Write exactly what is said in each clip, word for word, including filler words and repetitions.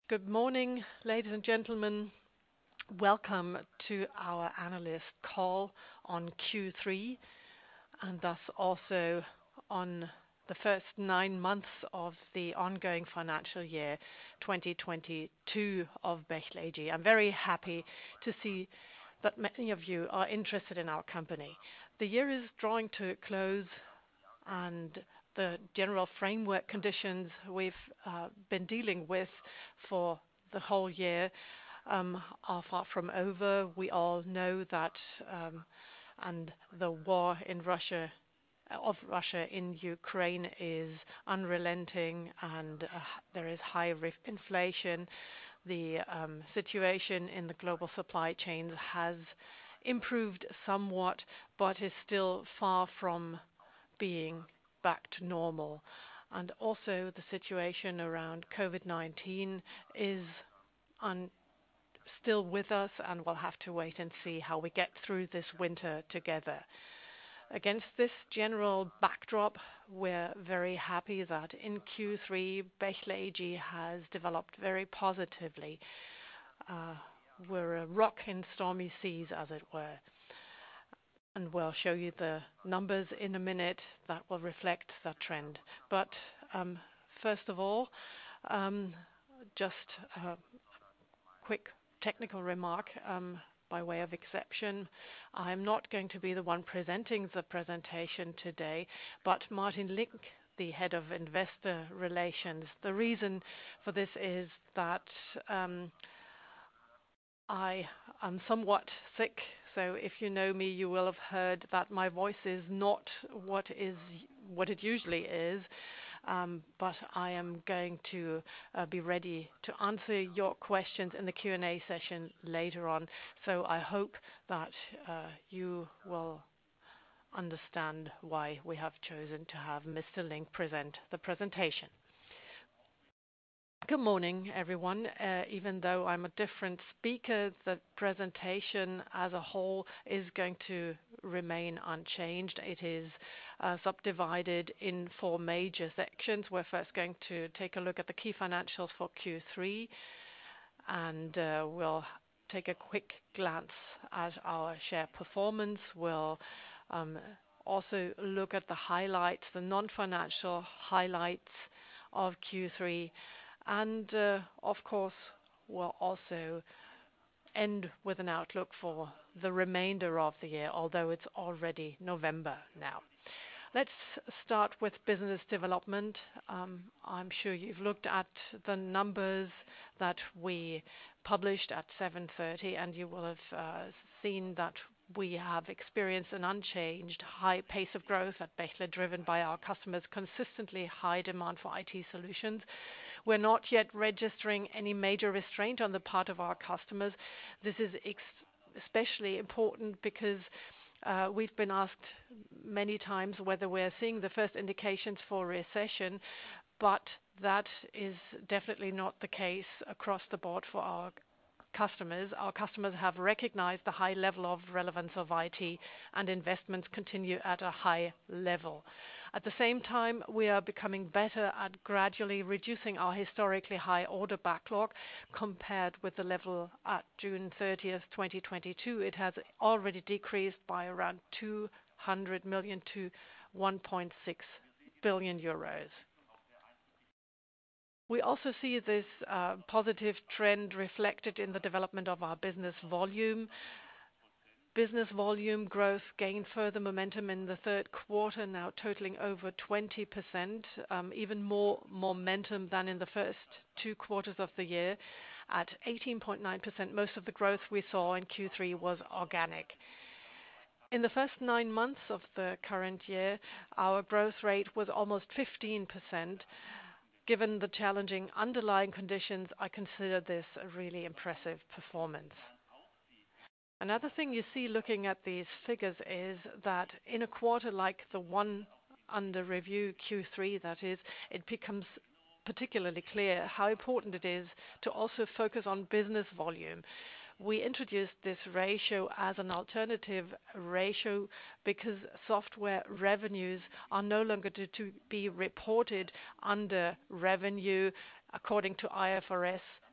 Good morning, ladies and gentlemen. Welcome to our analyst call on Q three, and thus also on the first nine months of the ongoing financial year twenty twenty-two of Bechtle A G. I'm very happy to see that many of you are interested in our company. The year is drawing to a close, and the general framework conditions we've uh, been dealing with for the whole year um, are far from over. We all know that, um, and the war in Russia, of Russia in Ukraine is unrelenting, and uh, there is high inflation. The um, situation in the global supply chains has improved somewhat, but is still far from being back to normal. And also the situation around COVID nineteen is un- still with us, and we'll have to wait and see how we get through this winter together. Against this general backdrop, we're very happy that in Q three, Bechtle A G has developed very positively. Uh, we're a rock in stormy seas, as it were. And we'll show you the numbers in a minute that will reflect that trend. But um, first of all, um, just a quick technical remark um, by way of exception. I'm not going to be the one presenting the presentation today, but Martin Link, the head of investor relations. The reason for this is that um, I am somewhat sick. So if you know me, you will have heard that my voice is not what is what it usually is, um, but I am going to uh, be ready to answer your questions in the Q and A session later on. So I hope that uh, you will understand why we have chosen to have Mister Link present the presentation. Good morning, everyone. Uh, even though I'm a different speaker, the presentation as a whole is going to remain unchanged. It is uh, subdivided in four major sections. We're first going to take a look at the key financials for Q three, and uh, we'll take a quick glance at our share performance. We'll um, also look at the highlights, the non-financial highlights of Q three. And uh, of course, we'll also end with an outlook for the remainder of the year, although it's already November now. Let's start with business development. Um, I'm sure you've looked at the numbers that we published at seven thirty, and you will have uh, seen that we have experienced an unchanged high pace of growth at Bechtle, driven by our customers' consistently high demand for I T solutions. We're not yet registering any major restraint on the part of our customers. This is ex- especially important because uh, we've been asked many times whether we're seeing the first indications for recession, but that is definitely not the case across the board for our customers. Our customers have recognized the high level of relevance of I T, and investments continue at a high level. At the same time, we are becoming better at gradually reducing our historically high order backlog compared with the level at June thirtieth, twenty twenty-two. It has already decreased by around two hundred million to one point six billion euros. We also see this uh, positive trend reflected in the development of our business volume. Business volume growth gained further momentum in the third quarter, now totaling over twenty percent, um, even more momentum than in the first two quarters of the year. At eighteen point nine percent, most of the growth we saw in Q three was organic. In the first nine months of the current year, our growth rate was almost fifteen percent. Given the challenging underlying conditions, I consider this a really impressive performance. Another thing you see looking at these figures is that in a quarter like the one under review, Q three that is, it becomes particularly clear how important it is to also focus on business volume. We introduced this ratio as an alternative ratio because software revenues are no longer to, to be reported under revenue according to I F R S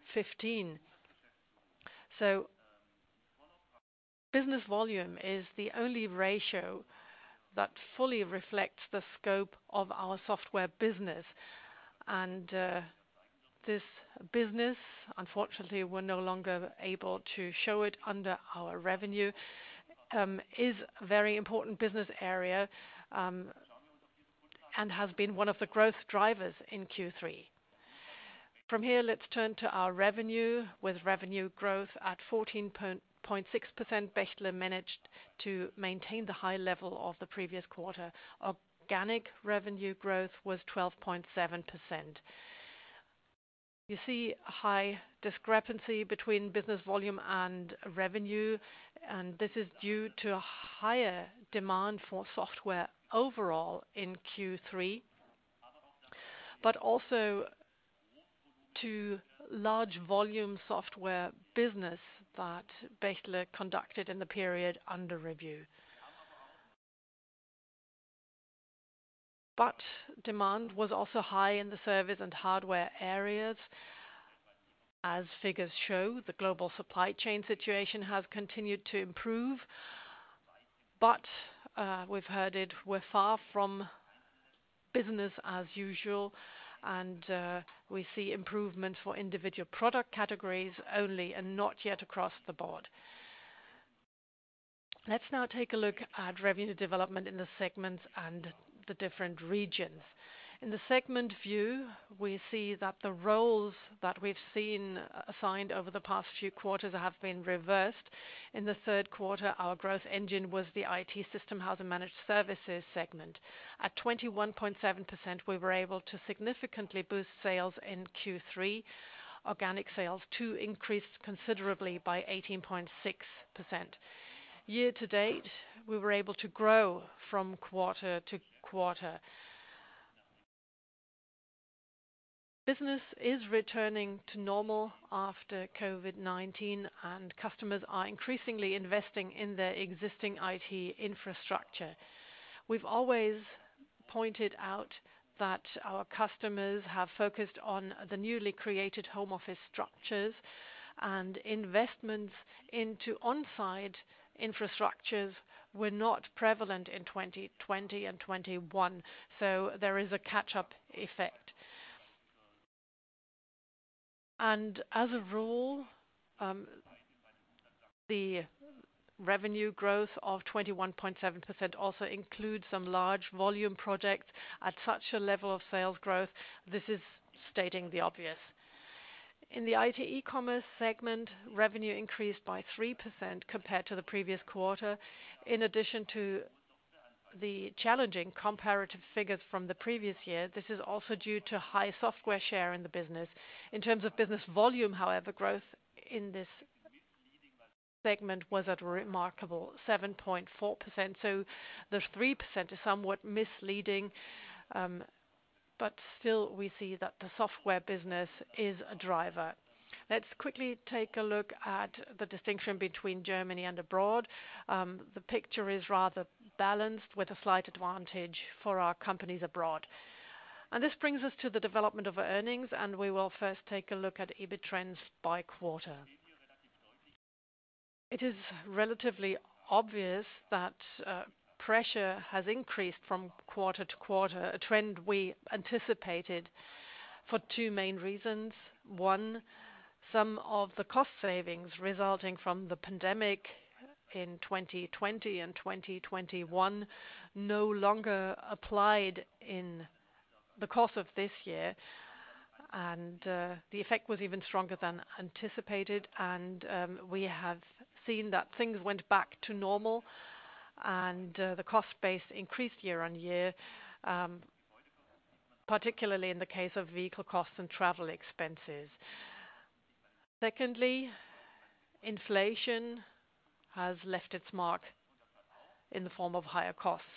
fifteen. So business volume is the only ratio that fully reflects the scope of our software business. And uh, this business, unfortunately, we're no longer able to show it under our revenue, um, is a very important business area um, and has been one of the growth drivers in Q three. From here, let's turn to our revenue. With revenue growth at fourteen point six percent, Bechtle managed to maintain the high level of the previous quarter. Organic revenue growth was twelve point seven percent. You see a high discrepancy between business volume and revenue, and this is due to a higher demand for software overall in Q three, but also to large volume software business that Bechtle conducted in the period under review. But demand was also high in the service and hardware areas. As figures show, the global supply chain situation has continued to improve, but uh, we've heard it, we're far from business as usual, and uh, we see improvements for individual product categories only and not yet across the board. Let's now take a look at revenue development in the segments and the different regions. In the segment view, we see that the roles that we've seen assigned over the past few quarters have been reversed. In the third quarter, our growth engine was the I T System House and Managed Services segment. At twenty-one point seven percent, we were able to significantly boost sales in Q three. Organic sales too increased considerably by eighteen point six percent. Year to date, we were able to grow from quarter to quarter. Business is returning to normal after COVID nineteen, and customers are increasingly investing in their existing I T infrastructure. We've always pointed out that our customers have focused on the newly created home office structures, and investments into on-site infrastructures were not prevalent in twenty twenty and twenty-one, so there is a catch-up effect. And as a rule, um, the revenue growth of twenty-one point seven percent also includes some large volume projects. At such a level of sales growth, this is stating the obvious. In the I T e-commerce segment, revenue increased by three percent compared to the previous quarter. In addition to the challenging comparative figures from the previous year, this is also due to high software share in the business. In terms of business volume, however, growth in this segment was at a remarkable seven point four percent, so the three percent is somewhat misleading, um, but still we see that the software business is a driver. Let's quickly take a look at the distinction between Germany and abroad. Um, the picture is rather balanced with a slight advantage for our companies abroad. And this brings us to the development of earnings, and we will first take a look at E B I T trends by quarter. It is relatively obvious that uh, pressure has increased from quarter to quarter, a trend we anticipated for two main reasons. One, some of the cost savings resulting from the pandemic in twenty twenty and twenty twenty-one no longer applied in the course of this year, and uh, the effect was even stronger than anticipated, and um, we have seen that things went back to normal, and uh, the cost base increased year on year, um, particularly in the case of vehicle costs and travel expenses. Secondly, inflation has left its mark in the form of higher costs,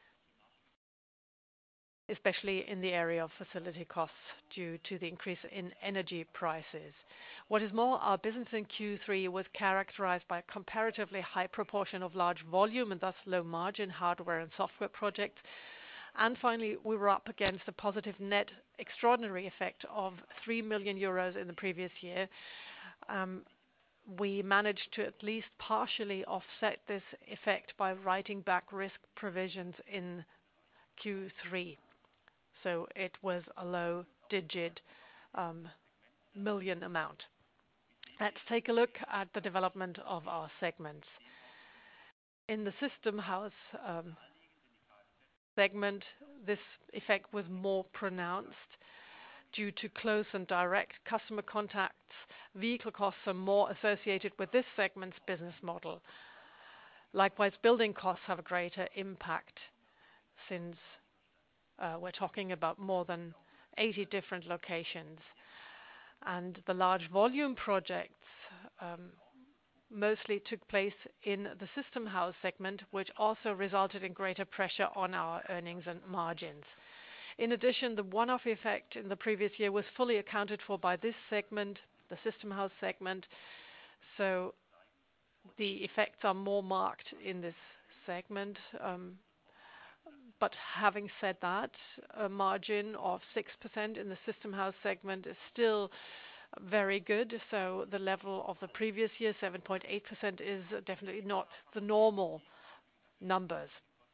especially in the area of facility costs due to the increase in energy prices. What is more, our business in Q three was characterized by a comparatively high proportion of large volume and thus low margin hardware and software projects. And finally, we were up against a positive net extraordinary effect of three million euros in the previous year. Um, we managed to at least partially offset this effect by writing back risk provisions in Q three. So it was a low digit um, million amount. Let's take a look at the development of our segments. In the system house um, segment, this effect was more pronounced due to close and direct customer contacts. Vehicle costs are more associated with this segment's business model. Likewise, building costs have a greater impact since uh, we're talking about more than eighty different locations. And the large volume projects um, mostly took place in the system house segment, which also resulted in greater pressure on our earnings and margins. In addition, the one-off effect in the previous year was fully accounted for by this segment, the system house segment, so the effects are more marked in this segment. Um, but having said that, a margin of six percent in the system house segment is still very good. So the level of the previous year, seven point eight percent, is definitely not the normal numbers.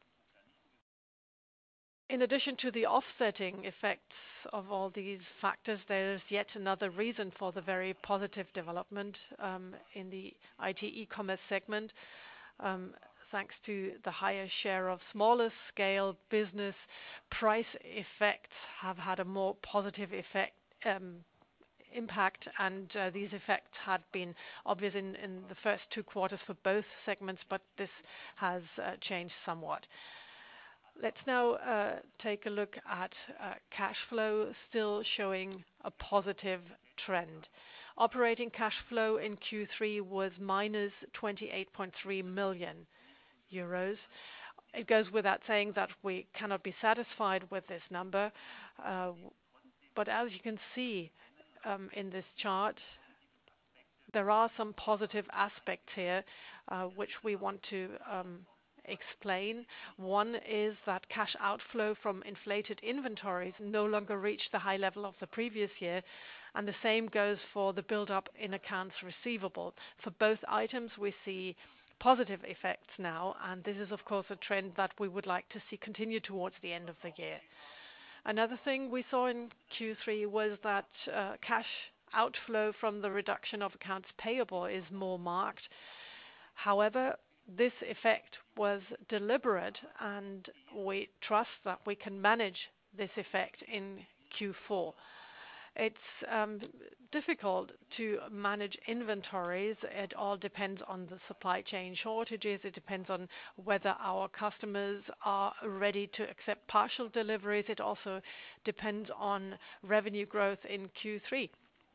In addition to the offsetting effects of all these factors, there is yet another reason for the very positive development um, in the I T e-commerce segment. Um, thanks to the higher share of smaller scale business, price effects have had a more positive effect um, impact, and uh, these effects had been obvious in, in the first two quarters for both segments, but this has uh, changed somewhat. Let's now uh, take a look at uh, cash flow, still showing a positive trend. Operating cash flow in Q three was minus twenty-eight point three million euros. It goes without saying that we cannot be satisfied with this number, uh, but as you can see um, in this chart, there are some positive aspects here uh, which we want to um, explain. One is that cash outflow from inflated inventories no longer reach the high level of the previous year, and the same goes for the build-up in accounts receivable. For both items, we see positive effects now, and this is of course a trend that we would like to see continue towards the end of the year. Another thing we saw in Q three was that uh, cash outflow from the reduction of accounts payable is more marked. However, this effect was deliberate, and we trust that we can manage this effect in Q four. It's um, difficult to manage inventories. It all depends on the supply chain shortages. It depends on whether our customers are ready to accept partial deliveries. It also depends on revenue growth in Q three.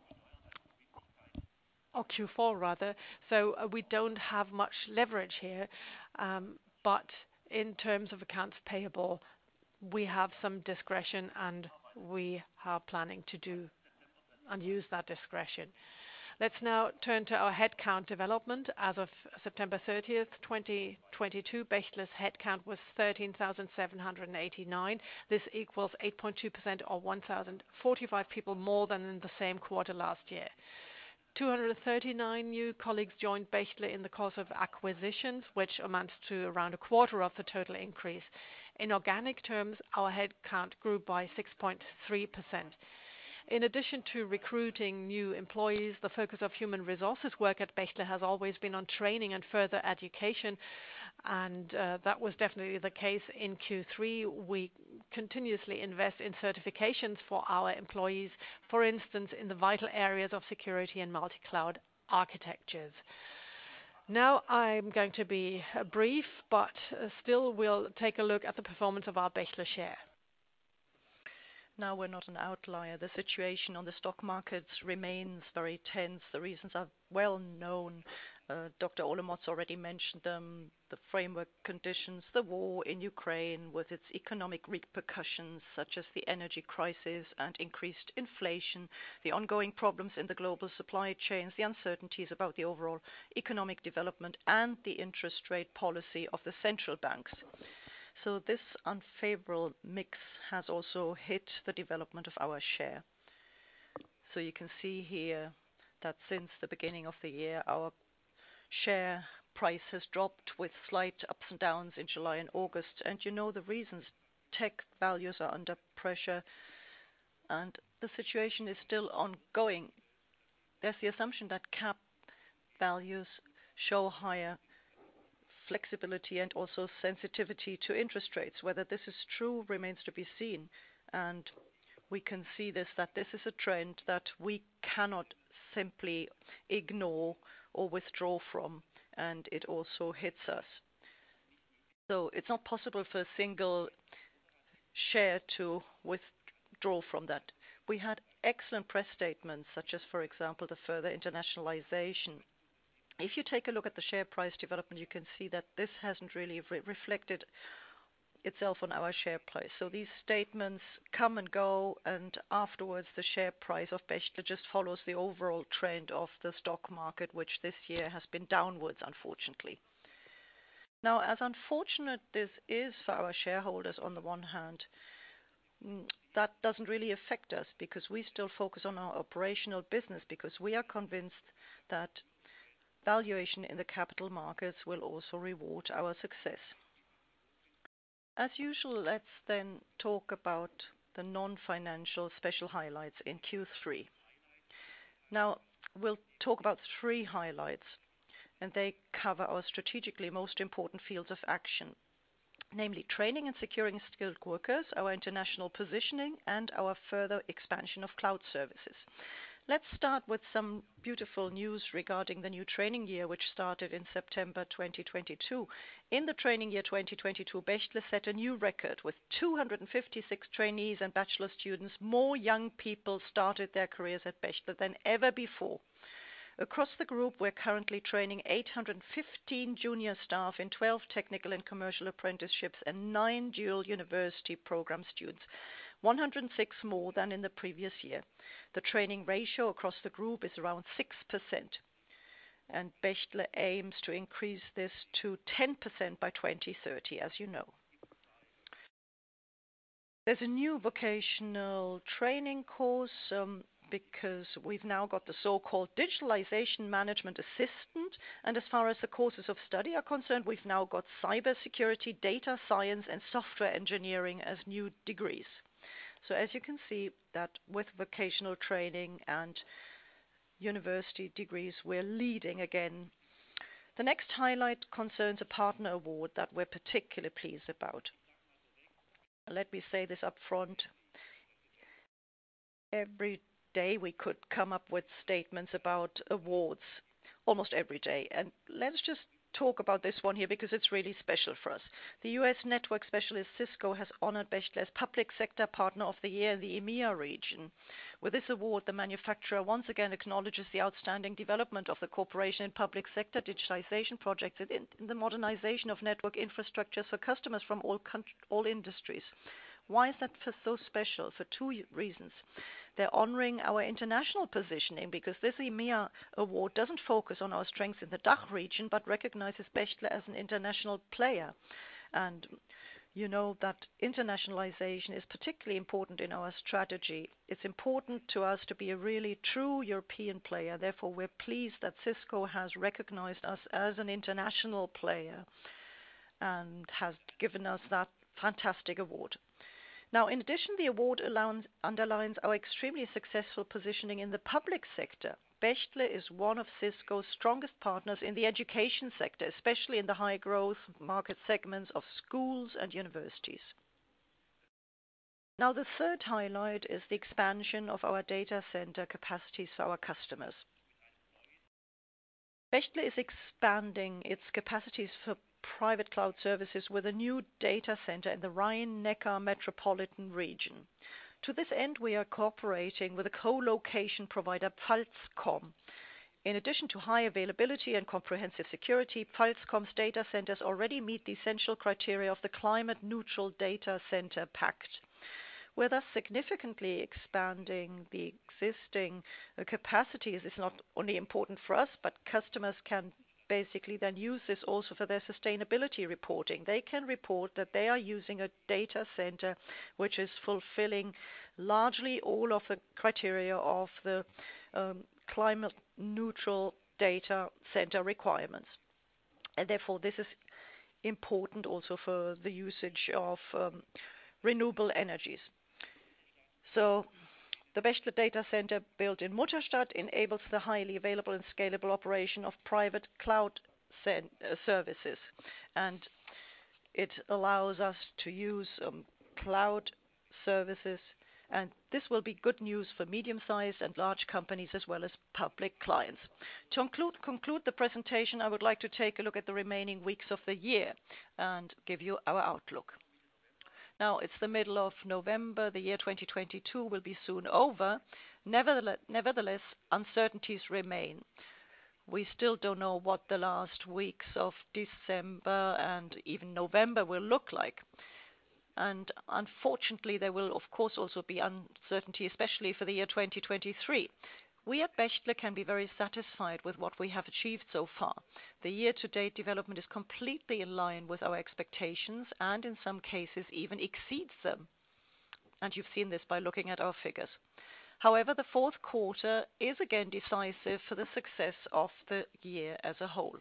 Or Q four rather, so uh, we don't have much leverage here, um, but in terms of accounts payable, we have some discretion, and we are planning to do and use that discretion. Let's now turn to our headcount development. As of September thirtieth, twenty twenty-two, Bechtle's headcount was thirteen thousand seven hundred eighty-nine. This equals eight point two percent or one thousand forty-five people more than in the same quarter last year. two hundred thirty-nine new colleagues joined Bechtle in the course of acquisitions, which amounts to around a quarter of the total increase. In organic terms, our headcount grew by six point three percent. In addition to recruiting new employees, the focus of human resources work at Bechtle has always been on training and further education, and uh, that was definitely the case in Q three. We continuously invest in certifications for our employees, for instance, in the vital areas of security and multi-cloud architectures. Now I'm going to be uh, brief, but uh, still we'll take a look at the performance of our Bechtle share. Now we're not an outlier. The situation on the stock markets remains very tense. The reasons are well known. Uh, Doctor Olemotz already mentioned them, the framework conditions, the war in Ukraine with its economic repercussions such as the energy crisis and increased inflation, the ongoing problems in the global supply chains, the uncertainties about the overall economic development, and the interest rate policy of the central banks. So this unfavorable mix has also hit the development of our share. So you can see here that since the beginning of the year, our share price has dropped with slight ups and downs in July and August. And you know the reasons. Tech values are under pressure and the situation is still ongoing. There's the assumption that cap values show higher flexibility and also sensitivity to interest rates. Whether this is true remains to be seen. And we can see this, that this is a trend that we cannot simply ignore or withdraw from, and it also hits us. So it's not possible for a single share to withdraw from that. We had excellent press statements, such as, for example, the further internationalization. If you take a look at the share price development, you can see that this hasn't really re- reflected itself on our share price. So these statements come and go, and afterwards the share price of Bechtle just follows the overall trend of the stock market, which this year has been downwards, unfortunately. Now, as unfortunate this is for our shareholders on the one hand, that doesn't really affect us because we still focus on our operational business, because we are convinced that valuation in the capital markets will also reward our success. As usual, let's then talk about the non-financial special highlights in Q three. Now, we'll talk about three highlights, and they cover our strategically most important fields of action, namely training and securing skilled workers, our international positioning, and our further expansion of cloud services. Let's start with some beautiful news regarding the new training year, which started in September twenty twenty-two. In the training year twenty twenty-two, Bechtle set a new record with two hundred fifty-six trainees and bachelor students. More young people started their careers at Bechtle than ever before. Across the group, we're currently training eight hundred fifteen junior staff in twelve technical and commercial apprenticeships and nine dual university program students, one hundred six more than in the previous year. The training ratio across the group is around six percent, and Bechtle aims to increase this to ten percent by twenty thirty, as you know. There's a new vocational training course um, because we've now got the so-called Digitalization Management Assistant, and as far as the courses of study are concerned, we've now got cybersecurity, data science, and software engineering as new degrees. So as you can see that with vocational training and university degrees, we're leading again. The next highlight concerns a partner award that we're particularly pleased about. Let me say this up front. Every day we could come up with statements about awards, almost every day. And let's just talk about this one here because it's really special for us. The U S network specialist Cisco has honored Bechtle as Public Sector Partner of the Year in the EMEA region. With this award, the manufacturer once again acknowledges the outstanding development of the corporation in public sector digitization projects in, in the modernization of network infrastructures for customers from all, all industries. Why is that for so special? For two reasons. They're honoring our international positioning because this EMEA award doesn't focus on our strengths in the D A C H region, but recognizes Bechtle as an international player. And you know that internationalization is particularly important in our strategy. It's important to us to be a really true European player. Therefore, we're pleased that Cisco has recognized us as an international player and has given us that fantastic award. Now, in addition, the award underlines our extremely successful positioning in the public sector. Bechtle is one of Cisco's strongest partners in the education sector, especially in the high-growth market segments of schools and universities. Now, the third highlight is the expansion of our data center capacities for our customers. Bechtle is expanding its capacities for private cloud services with a new data center in the Rhine-Neckar metropolitan region. To this end, we are cooperating with a co-location provider, Pfalzcom. In addition to high availability and comprehensive security, Pfalzcom's data centers already meet the essential criteria of the Climate Neutral Data Center Pact. We're thus significantly expanding the existing uh, capacities. It's not only important for us, but customers can basically then use this also for their sustainability reporting. They can report that they are using a data center which is fulfilling largely all of the criteria of the um, climate neutral data center requirements. And therefore this is important also for the usage of um, renewable energies. So the Bechtle data center built in Mutterstadt enables the highly available and scalable operation of private cloud uh, services, and it allows us to use um, cloud services, and this will be good news for medium-sized and large companies as well as public clients. To conclude, conclude the presentation, I would like to take a look at the remaining weeks of the year and give you our outlook. Now, it's the middle of November. The year twenty twenty-two will be soon over. Nevertheless, nevertheless, uncertainties remain. We still don't know what the last weeks of December and even November will look like. And unfortunately, there will, of course, also be uncertainty, especially for the year twenty twenty-three. We at Bechtle can be very satisfied with what we have achieved so far. The year-to-date development is completely in line with our expectations and in some cases even exceeds them. And you've seen this by looking at our figures. However, the fourth quarter is again decisive for the success of the year as a whole.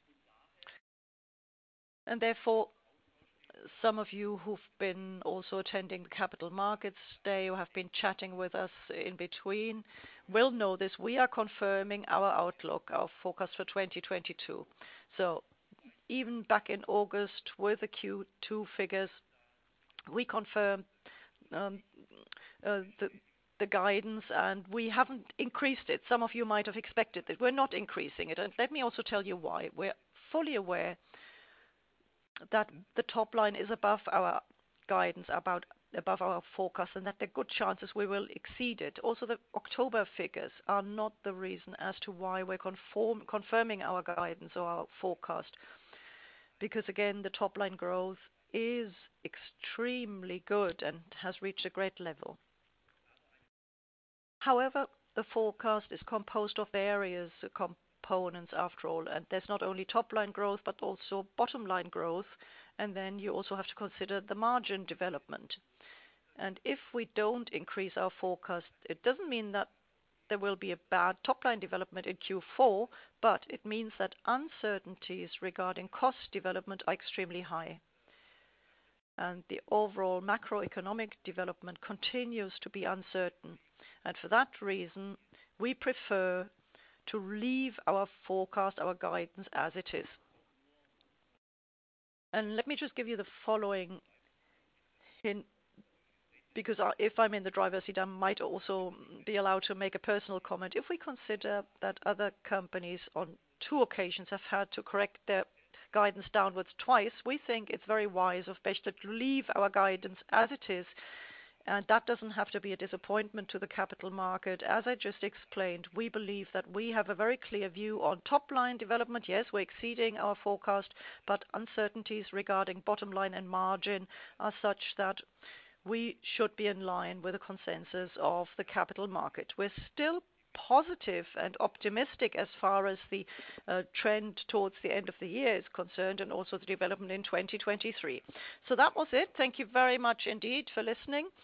And therefore, some of you who've been also attending the Capital Markets Day or have been chatting with us in between will know this. We are confirming our outlook, our forecast for twenty twenty-two. So even back in August with the Q two figures, we confirmed um, uh, the, the guidance, and we haven't increased it. Some of you might have expected that. We're not increasing it. And let me also tell you why. We're fully aware that the top line is above our guidance, about above our forecast, and that there are good chances we will exceed it. Also, the October figures are not the reason as to why we're conform, confirming our guidance or our forecast, because again, the top line growth is extremely good and has reached a great level. However, the forecast is composed of various components after all, and there's not only top line growth but also bottom line growth, and then you also have to consider the margin development. And if we don't increase our forecast, it doesn't mean that there will be a bad top line development in Q four, but it means that uncertainties regarding cost development are extremely high. And the overall macroeconomic development continues to be uncertain. And for that reason, we prefer to leave our forecast, our guidance as it is. And let me just give you the following hint, because if I'm in the driver's seat, I might also be allowed to make a personal comment. If we consider that other companies on two occasions have had to correct their guidance downwards twice, we think it's very wise of Bechtle to leave our guidance as it is. And that doesn't have to be a disappointment to the capital market. As I just explained, we believe that we have a very clear view on top line development. Yes, we're exceeding our forecast, but uncertainties regarding bottom line and margin are such that we should be in line with the consensus of the capital market. We're still positive and optimistic as far as the uh, trend towards the end of the year is concerned, and also the development in twenty twenty-three. So that was it. Thank you very much indeed for listening.